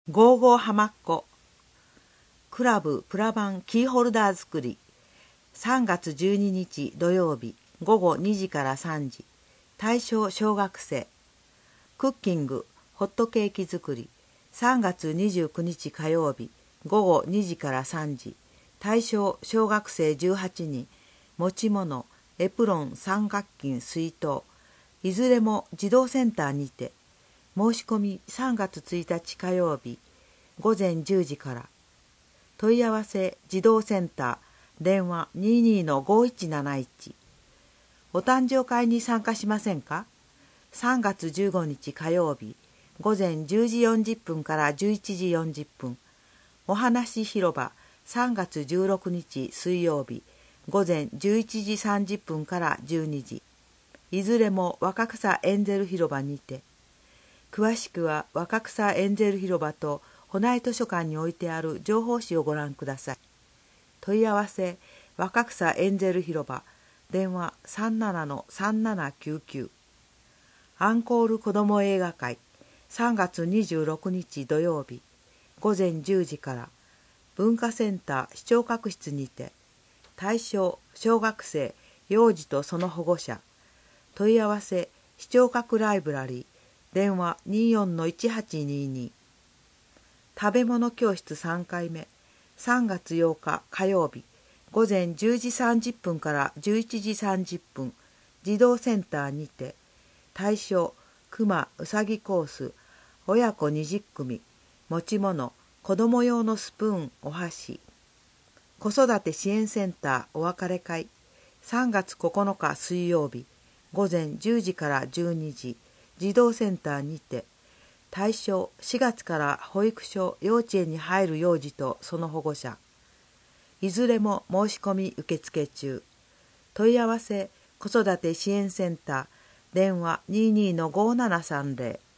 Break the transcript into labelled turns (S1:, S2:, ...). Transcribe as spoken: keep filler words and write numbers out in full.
S1: ゴーゴー浜っ子クラブプラバンキーホルダー作りさんがつじゅうににち土曜日ごごにじからさんじ対象小学生クッキングホットケーキ作りさんがつにじゅうくにち火曜日ごごにじからさんじ対象小学生じゅうはちにん持ち物エプロン三角巾水筒いずれも児童センターにて申し込みさんがつついたち火曜日ごぜんじゅうじから問い合わせ児童センター電話 にじゅうにのごいちなないち お誕生会に参加しませんか？さんがつじゅうごにち火曜日ごぜんじゅうじよんじゅっぷんからじゅういちじよんじゅっぷんお話広場さんがつじゅうろくにち水曜日ごぜんじゅういちじさんじゅっぷんからじゅうにじいずれも若草エンゼル広場にて詳しくは若草エンゼル広場と保内図書館に置いてある情報誌をご覧ください。問い合わせ若草エンゼル広場電話 さんななのさんななきゅうきゅう アンコール子ども映画会さんがつにじゅうろくにち土曜日ごぜんじゅうじから文化センター視聴覚室にて対象小学生幼児とその保護者問い合わせ視聴覚ライブラリー電話 にじゅうよんのいちはちにに 食べ物教室さんかいめさんがつようか火曜日ごぜんじゅうじさんじゅっぷんからじゅういちじさんじゅっぷん児童センターにて対象くまうさぎコース親子にじゅっくみ持ち物子ども用のスプーンお箸子育て支援センターお別れ会さんがつここのか水曜日ごぜんじゅうじからじゅうにじ児童センターにて対象しがつから保育所幼稚園に入る幼児とその保護者いずれも申し込み受付中問い合わせ子育て支援センター電話 にじゅうにのごーななさんぜろ